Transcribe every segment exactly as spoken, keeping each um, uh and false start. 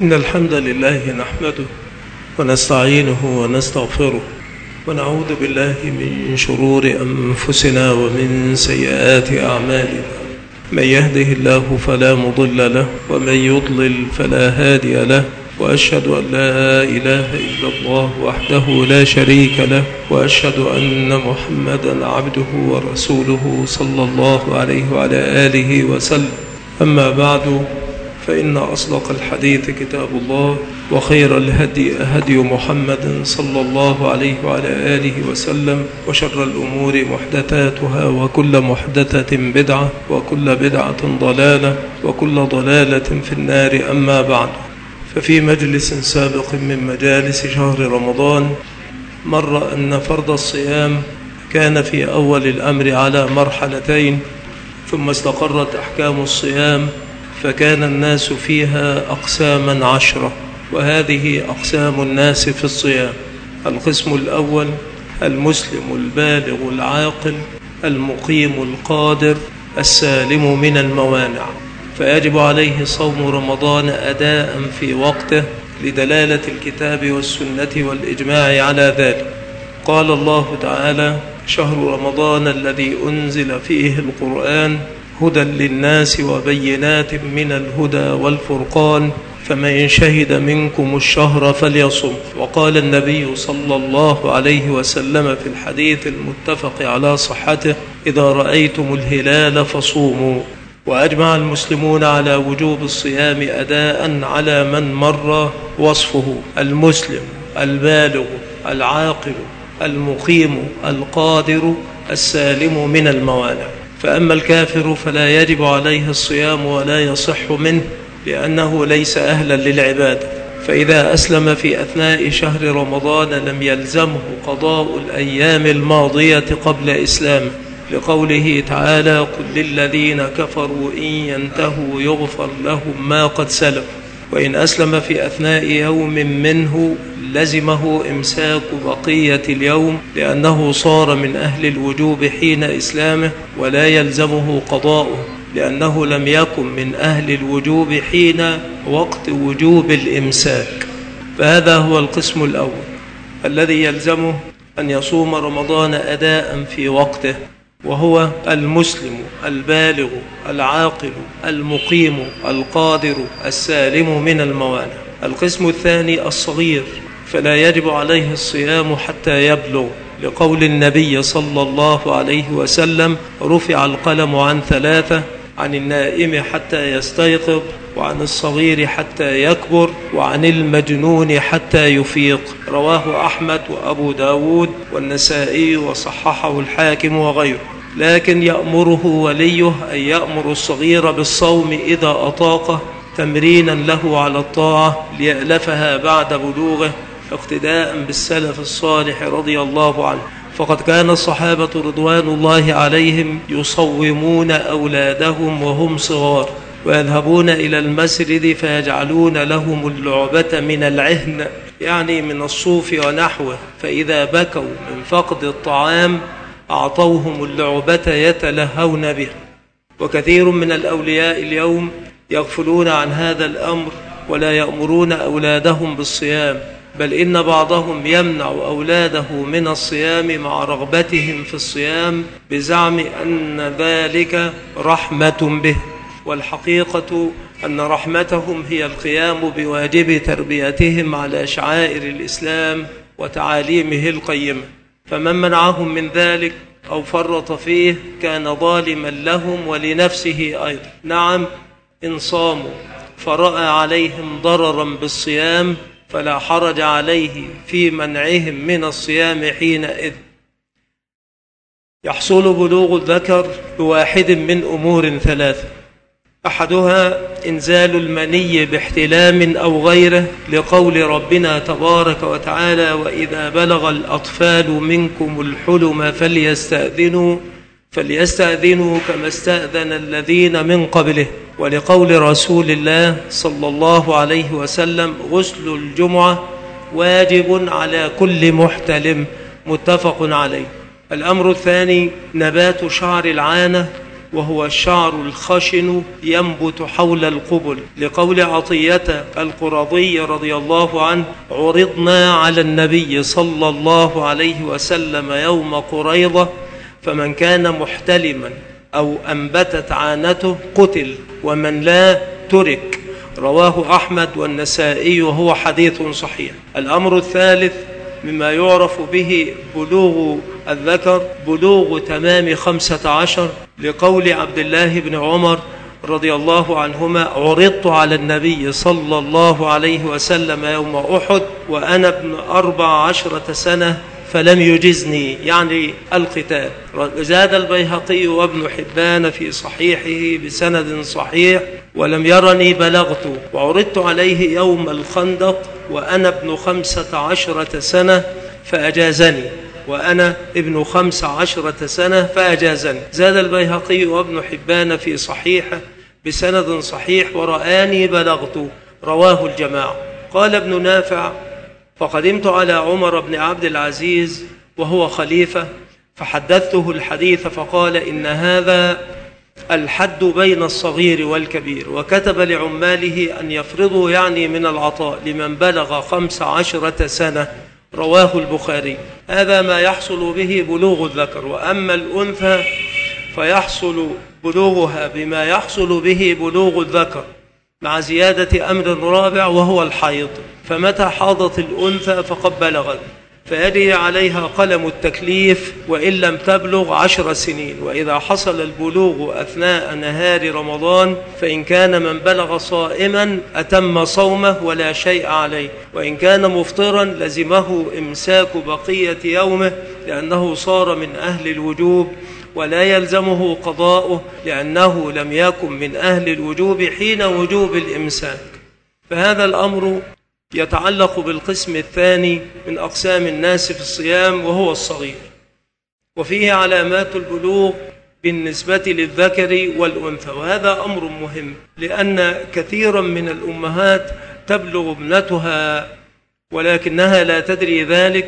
إن الحمد لله نحمده ونستعينه ونستغفره ونعوذ بالله من شرور أنفسنا ومن سيئات أعمالنا. من يهده الله فلا مضل له ومن يضلل فلا هادي له، وأشهد أن لا إله إلا الله وحده لا شريك له، وأشهد أن محمدا عبده ورسوله صلى الله عليه وعلى آله وسلم. أما بعد، فإن أصدق الحديث كتاب الله، وخير الهدي هدي محمد صلى الله عليه وعلى آله وسلم، وشر الأمور محدثاتها، وكل محدثة بدعة، وكل بدعة ضلالة، وكل ضلالة في النار. أما بعد، ففي مجلس سابق من مجالس شهر رمضان مر أن فرض الصيام كان في أول الأمر على مرحلتين، ثم استقرت أحكام الصيام فكان الناس فيها أقساما عشرة، وهذه أقسام الناس في الصيام. القسم الأول: المسلم البالغ العاقل المقيم القادر السالم من الموانع، فيجب عليه صوم رمضان أداء في وقته لدلالة الكتاب والسنة والإجماع على ذلك. قال الله تعالى: شهر رمضان الذي أنزل فيه القرآن هدى للناس وبينات من الهدى والفرقان فمن شهد منكم الشهر فليصم. وقال النبي صلى الله عليه وسلم في الحديث المتفق على صحته: إذا رأيتم الهلال فصوموا. وأجمع المسلمون على وجوب الصيام أداء على من مر وصفه: المسلم البالغ العاقل المقيم القادر السالم من الموانع. فأما الكافر فلا يجب عليه الصيام ولا يصح منه، لأنه ليس أهلا للعبادة، فإذا أسلم في أثناء شهر رمضان لم يلزمه قضاء الأيام الماضية قبل إسلامه، لقوله تعالى: قل للذين كفروا إن ينتهوا يغفر لهم ما قد سلف. وإن أسلم في أثناء يوم منه لزمه إمساك بقية اليوم، لأنه صار من أهل الوجوب حين إسلامه، ولا يلزمه قضاؤه لأنه لم يكن من أهل الوجوب حين وقت وجوب الإمساك. فهذا هو القسم الأول الذي يلزمه أن يصوم رمضان أداء في وقته، وهو المسلم البالغ العاقل المقيم القادر السالم من الموانع. القسم الثاني: الصغير، فلا يجب عليه الصيام حتى يبلغ، لقول النبي صلى الله عليه وسلم: رفع القلم عن ثلاثة: عن النائم حتى يستيقظ، وعن الصغير حتى يكبر، وعن المجنون حتى يفيق. رواه أحمد وأبو داود والنسائي وصححه الحاكم وغيره. لكن يأمره وليه أن يأمر الصغير بالصوم إذا أطاقه، تمرينا له على الطاعة ليألفها بعد بلوغه، اقتداء بالسلف الصالح رضي الله عنه. فقد كان الصحابة رضوان الله عليهم يصومون أولادهم وهم صغار، ويذهبون إلى المسجد فيجعلون لهم اللعبة من العهن، يعني من الصوف ونحوه، فإذا بكوا من فقد الطعام أعطوهم اللعبة يتلهون بها. وكثير من الأولياء اليوم يغفلون عن هذا الأمر ولا يأمرون أولادهم بالصيام، بل إن بعضهم يمنع أولاده من الصيام مع رغبتهم في الصيام بزعم أن ذلك رحمة به، والحقيقة أن رحمتهم هي القيام بواجب تربيتهم على شعائر الإسلام وتعاليمه القيمة. فمن منعهم من ذلك أو فرط فيه كان ظالما لهم ولنفسه أيضا. نعم، إن صاموا فرأى عليهم ضررا بالصيام فلا حرج عليه في منعهم من الصيام حينئذ. يحصل بلوغ الذكر بواحد من أمور ثلاثة: أحدها إنزال المني باحتلام أو غيره، لقول ربنا تبارك وتعالى: وإذا بلغ الأطفال منكم الحلم فليستأذنوا فليستأذنوا كما استأذن الذين من قبله، ولقول رسول الله صلى الله عليه وسلم: غسل الجمعة واجب على كل محتلم، متفق عليه. الأمر الثاني: نبات شعر العانة، وهو الشعر الخشن ينبت حول القبل، لقول عطية القرظي رضي الله عنه: عرضنا على النبي صلى الله عليه وسلم يوم قريضة فمن كان محتلما أو أنبتت عانته قتل ومن لا ترك. رواه أحمد والنسائي وهو حديث صحيح. الأمر الثالث مما يعرف به بلوغ الذكر بلوغ تمام خمسة عشر، لقول عبد الله بن عمر رضي الله عنهما: عرضت على النبي صلى الله عليه وسلم يوم أحد وأنا ابن أربع عشرة سنة فلم يجزني، يعني القتال. زاد البيهقي وابن حبان في صحيحه بسند صحيح: ولم يرني بلغت، وعرضت عليه يوم الخندق وأنا ابن خمسة عشرة سنة فأجازني، وأنا ابن خمس عشرة سنة فأجازني. زاد البيهقي وابن حبان في صحيحه بسند صحيح: ورآني بلغت. رواه الجماعة. قال ابن نافع: فقدمت على عمر بن عبد العزيز وهو خليفة فحدثته الحديث فقال: إن هذا الحد بين الصغير والكبير، وكتب لعماله أن يفرضوا يعني من العطاء لمن بلغ خمس عشرة سنة. رواه البخاري. هذا ما يحصل به بلوغ الذكر. وأما الأنثى فيحصل بلوغها بما يحصل به بلوغ الذكر مع زيادة أمر رابع وهو الحيض، فمتى حاضت الأنثى فقد بلغت فيجري عليها قلم التكليف وإن لم تبلغ عشر سنين. وإذا حصل البلوغ أثناء نهار رمضان فإن كان من بلغ صائما أتم صومه ولا شيء عليه، وإن كان مفطرا لزمه إمساك بقية يومه لأنه صار من أهل الوجوب، ولا يلزمه قضاؤه لأنه لم يكن من أهل الوجوب حين وجوب الإمساك. فهذا الأمر يتعلق بالقسم الثاني من أقسام الناس في الصيام وهو الصغير، وفيه علامات البلوغ بالنسبة للذكر والأنثى. وهذا أمر مهم لأن كثيرا من الأمهات تبلغ ابنتها ولكنها لا تدري ذلك،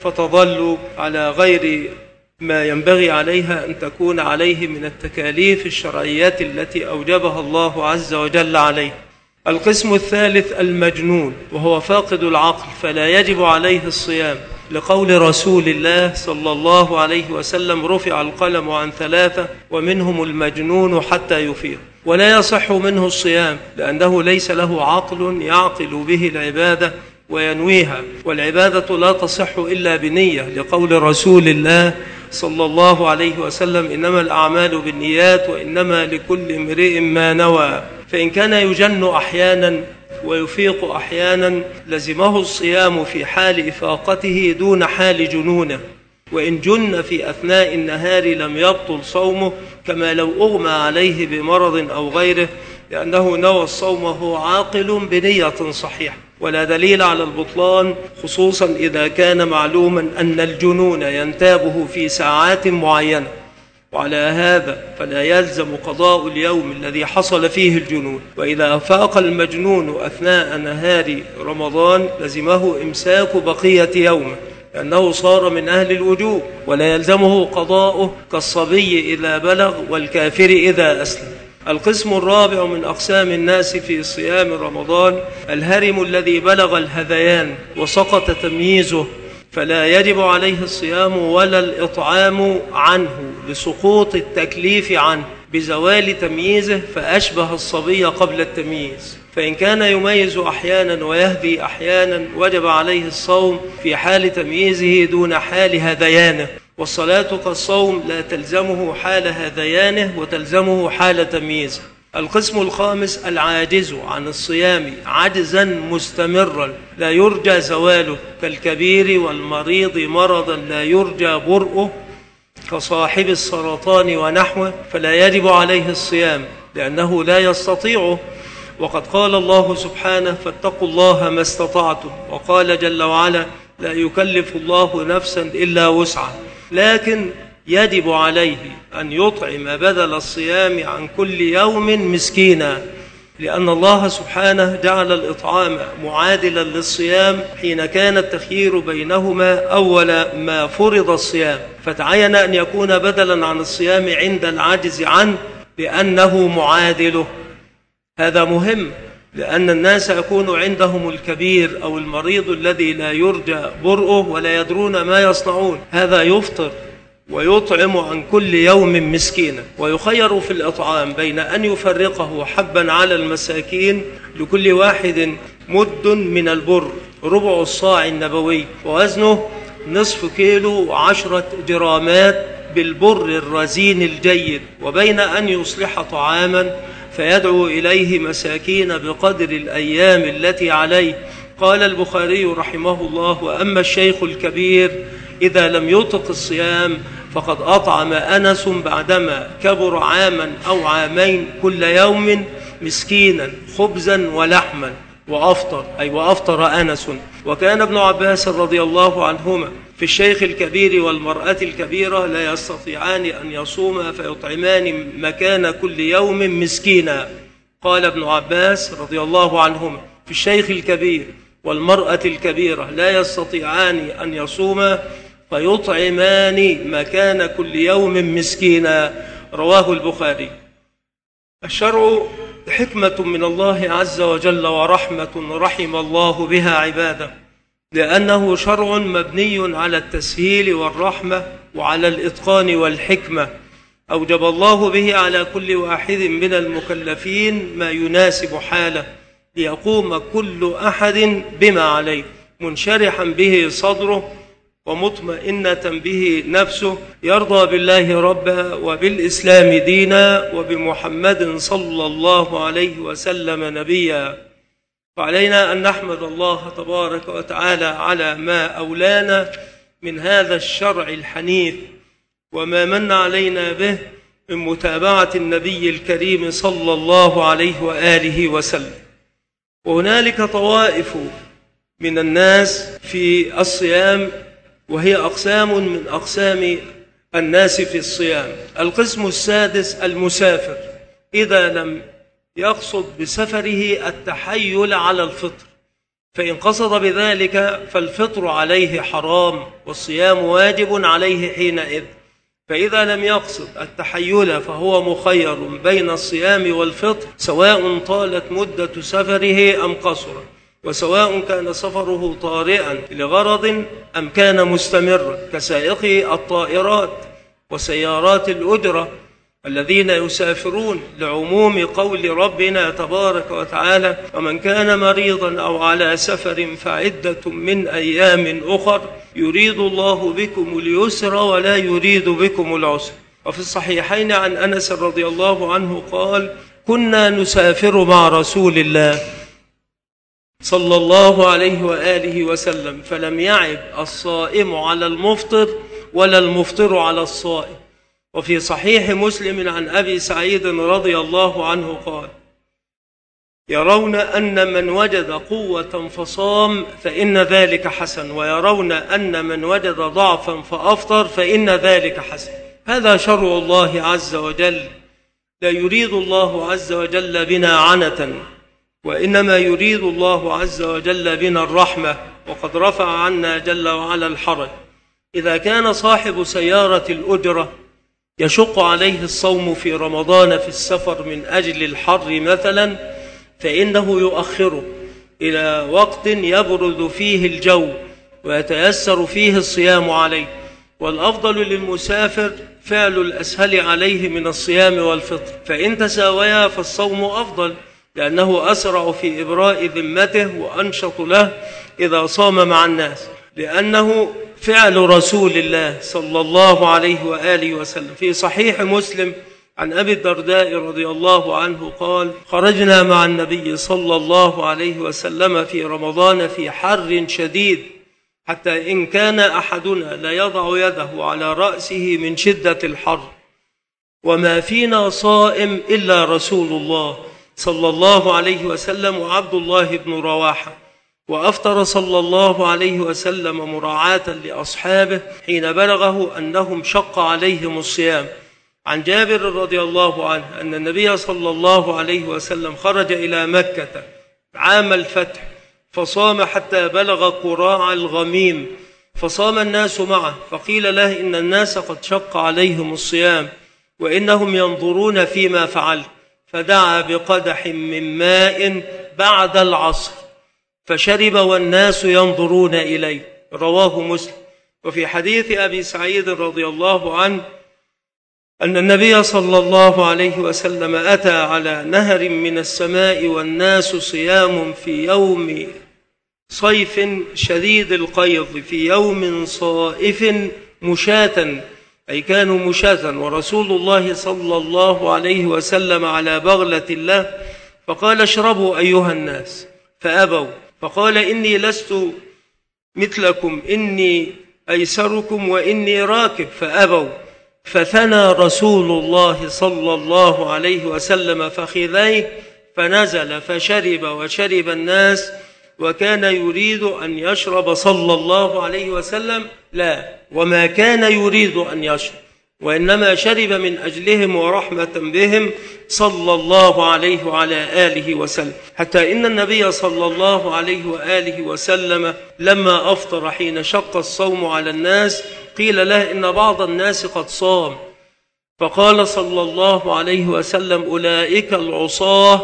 فتظل على غير ما ينبغي عليها أن تكون عليه من التكاليف الشرعيات التي أوجبها الله عز وجل عليه. القسم الثالث المجنون، وهو فاقد العقل فلا يجب عليه الصيام، لقول رسول الله صلى الله عليه وسلم: رفع القلم عن ثلاثة ومنهم المجنون حتى يفيق. ولا يصح منه الصيام لأنه ليس له عقل يعقل به العبادة وينويها، والعبادة لا تصح إلا بنية، لقول رسول الله صلى الله عليه وسلم: إنما الأعمال بالنيات وإنما لكل امرئ ما نوى. فإن كان يجن أحيانا ويفيق أحيانا لزمه الصيام في حال إفاقته دون حال جنونه، وإن جن في أثناء النهار لم يبطل صومه كما لو أغمى عليه بمرض أو غيره، لأنه نوى الصوم وهو عاقل بنية صحيحة. ولا دليل على البطلان خصوصا إذا كان معلوما أن الجنون ينتابه في ساعات معينة، وعلى هذا فلا يلزم قضاء اليوم الذي حصل فيه الجنون. وإذا أفاق المجنون أثناء نهار رمضان لزمه إمساك بقية يومه لأنه صار من أهل الوجوب، ولا يلزمه قضاؤه كالصبي إذا بلغ والكافر إذا أسلم. القسم الرابع من أقسام الناس في صيام رمضان الهرم الذي بلغ الهذيان وسقط تمييزه، فلا يجب عليه الصيام ولا الإطعام عنه لسقوط التكليف عنه بزوال تمييزه، فأشبه الصبي قبل التمييز. فإن كان يميز أحيانا ويهدي أحيانا وجب عليه الصوم في حال تمييزه دون حال هذيانه، والصلاة كالصوم لا تلزمه حال هذيانه وتلزمه حال تمييزه. القسم الخامس العاجز عن الصيام عجزا مستمرا لا يرجى زواله، كالكبير والمريض مرضا لا يرجى برؤه كصاحب السرطان ونحوه، فلا يجب عليه الصيام لأنه لا يستطيعه. وقد قال الله سبحانه: فاتقوا الله ما استطعتم، وقال جل وعلا: لا يكلف الله نفسا إلا وسعها، لكن يجب عليه أن يطعم بدل الصيام عن كل يوم مسكينا، لأن الله سبحانه جعل الإطعام معادلا للصيام حين كان التخيير بينهما أول ما فرض الصيام، فتعين أن يكون بدلا عن الصيام عند العجز عنه، لأنه معادله. هذا مهم، لأن الناس يكون عندهم الكبير أو المريض الذي لا يرجى برؤه ولا يدرون ما يصنعون، هذا يفطر ويطعم عن كل يوم مسكينا، ويخير في الإطعام بين أن يفرقه حبا على المساكين لكل واحد مد من البر ربع الصاع النبوي ووزنه نصف كيلو وعشرة جرامات بالبر الرزين الجيد، وبين أن يصلح طعاما فيدعو إليه مساكين بقدر الأيام التي عليه. قال البخاري رحمه الله: وأما الشيخ الكبير إذا لم يطق الصيام فقد أطعم أنس بعدما كبر عاما أو عامين كل يوم مسكينا خبزا ولحما وأفطر، أي وأفطر أنس. وكان ابن عباس رضي الله عنهما في الشيخ الكبير والمرأة الكبيرة لا يستطيعان أن يصوما فيطعمان مكان كل يوم مسكينا. قال ابن عباس رضي الله عنهما في الشيخ الكبير والمرأة الكبيرة لا يستطيعان أن يصوما فيطعمان مكان كل يوم مسكينا. رواه البخاري. الشرع حكمة من الله عز وجل ورحمة رحم الله بها عباده، لأنه شرع مبني على التسهيل والرحمة وعلى الإتقان والحكمة. أوجب الله به على كل واحد من المكلفين ما يناسب حاله ليقوم كل أحد بما عليه منشرحا به صدره ومطمئنة به نفسه، يرضى بالله ربا وبالإسلام دينا وبمحمد صلى الله عليه وسلم نبيا. وعلينا أن نحمد الله تبارك وتعالى على ما أولانا من هذا الشرع الحنيف وما من علينا به من متابعة النبي الكريم صلى الله عليه وآله وسلم. وهنالك طوائف من الناس في الصيام، وهي أقسام من أقسام الناس في الصيام. القسم السادس المسافر إذا لم يقصد بسفره التحيل على الفطر، فإن قصد بذلك فالفطر عليه حرام والصيام واجب عليه حينئذ. فإذا لم يقصد التحيل فهو مخير بين الصيام والفطر سواء طالت مدة سفره أم قصرت، وسواء كان سفره طارئا لغرض أم كان مستمرا كسائقي الطائرات وسيارات الأجرة الذين يسافرون، لعموم قول ربنا تبارك وتعالى: ومن كان مريضا أو على سفر فعدة من أيام أخر يريد الله بكم اليسر ولا يريد بكم العسر. وفي الصحيحين عن أنس رضي الله عنه قال: كنا نسافر مع رسول الله صلى الله عليه وآله وسلم فلم يعب الصائم على المفطر ولا المفطر على الصائم. وفي صحيح مسلم عن أبي سعيد رضي الله عنه قال: يرون أن من وجد قوة فصام فإن ذلك حسن، ويرون أن من وجد ضعفا فأفطر فإن ذلك حسن. هذا شرع الله عز وجل، لا يريد الله عز وجل بنا عنة، وإنما يريد الله عز وجل بنا الرحمة، وقد رفع عنا جل وعلا الحرج. إذا كان صاحب سيارة الأجرة يشق عليه الصوم في رمضان في السفر من أجل الحر مثلا، فإنه يؤخره إلى وقت يبرد فيه الجو ويتيسر فيه الصيام عليه. والأفضل للمسافر فعل الأسهل عليه من الصيام والفطر، فإن تساويا فالصوم أفضل، لأنه أسرع في إبراء ذمته وأنشط له إذا صام مع الناس، لأنه فعل رسول الله صلى الله عليه وآله وسلم. في صحيح مسلم عن أبي الدرداء رضي الله عنه قال: خرجنا مع النبي صلى الله عليه وسلم في رمضان في حر شديد، حتى إن كان أحدنا لا يضع يده على رأسه من شدة الحر، وما فينا صائم إلا رسول الله صلى الله عليه وسلم وعبد الله بن رواحة. وأفطر صلى الله عليه وسلم مراعاة لأصحابه حين بلغه أنهم شق عليهم الصيام. عن جابر رضي الله عنه أن النبي صلى الله عليه وسلم خرج إلى مكة عام الفتح فصام حتى بلغ قراع الغميم، فصام الناس معه، فقيل له إن الناس قد شق عليهم الصيام، وإنهم ينظرون فيما فعلت. فدعا بقدح من ماء بعد العصر فشرب والناس ينظرون إليه، رواه مسلم. وفي حديث أبي سعيد رضي الله عنه أن النبي صلى الله عليه وسلم أتى على نهر من السماء والناس صيام في يوم صيف شديد القيض، في يوم صائف مشاة، أي كانوا مشاة، ورسول الله صلى الله عليه وسلم على بغلة له، فقال اشربوا أيها الناس فأبوا، فقال إني لست مثلكم، إني أيسركم وإني راكب، فأبوا. فثنى رسول الله صلى الله عليه وسلم فخذيه فنزل فشرب وشرب الناس، وكان يريد أن يشرب صلى الله عليه وسلم، لا، وما كان يريد أن يشرب، وإنما شرب من أجلهم ورحمة بهم صلى الله عليه وعلى آله وسلم، حتى إن النبي صلى الله عليه وآله وسلم لما أفطر حين شق الصوم على الناس قيل له إن بعض الناس قد صام، فقال صلى الله عليه وسلم أولئك العصاة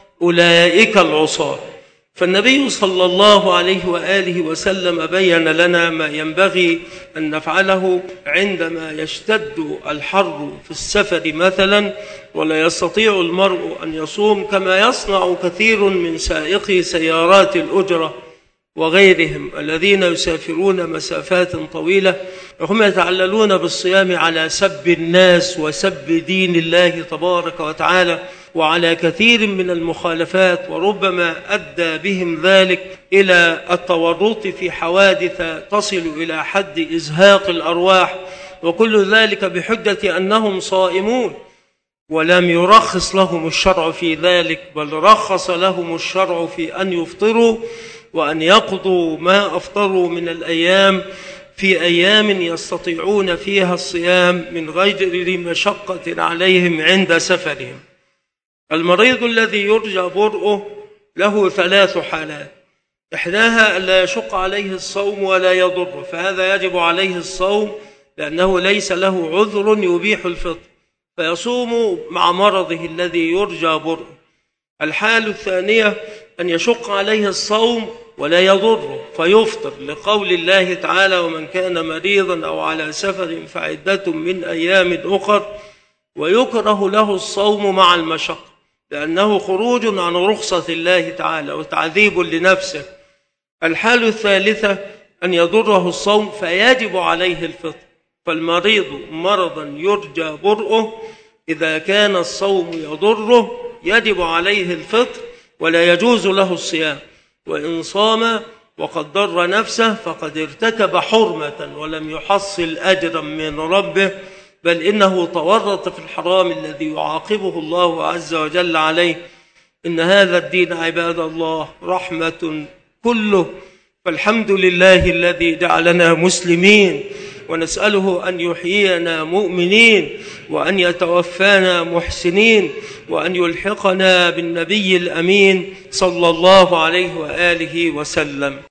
أولئك العصاة. فالنبي صلى الله عليه وآله وسلم بين لنا ما ينبغي أن نفعله عندما يشتد الحر في السفر مثلا ولا يستطيع المرء أن يصوم، كما يصنع كثير من سائقي سيارات الأجرة وغيرهم الذين يسافرون مسافات طويلة، وهم يتعللون بالصيام على سب الناس وسب دين الله تبارك وتعالى وعلى كثير من المخالفات، وربما أدى بهم ذلك إلى التورط في حوادث تصل إلى حد إزهاق الأرواح، وكل ذلك بحجة أنهم صائمون، ولم يرخص لهم الشرع في ذلك، بل رخص لهم الشرع في أن يفطروا وأن يقضوا ما أفطروا من الأيام في أيام يستطيعون فيها الصيام من غير مشقة عليهم عند سفرهم. المريض الذي يرجى برؤه له ثلاث حالات، إحداها ألا يشق عليه الصوم ولا يضر، فهذا يجب عليه الصوم لأنه ليس له عذر يبيح الفطر، فيصوم مع مرضه الذي يرجى برؤه. الحالة الثانية أن يشق عليه الصوم ولا يضره فيفطر، لقول الله تعالى ومن كان مريضا أو على سفر فعدة من أيام أخر، ويكره له الصوم مع المشقة لأنه خروج عن رخصة الله تعالى وتعذيب لنفسه. الحالة الثالثة أن يضره الصوم فيجب عليه الفطر، فالمريض مرضا يرجى برؤه إذا كان الصوم يضره يجب عليه الفطر ولا يجوز له الصيام، وإن صام وقد ضر نفسه فقد ارتكب حرمة ولم يحصل أجرا من ربه، بل إنه تورط في الحرام الذي يعاقبه الله عز وجل عليه. إن هذا الدين عباد الله رحمة كله، فالحمد لله الذي جعلنا مسلمين، ونسأله أن يحيينا مؤمنين، وأن يتوفانا محسنين، وأن يلحقنا بالنبي الأمين صلى الله عليه وآله وسلم.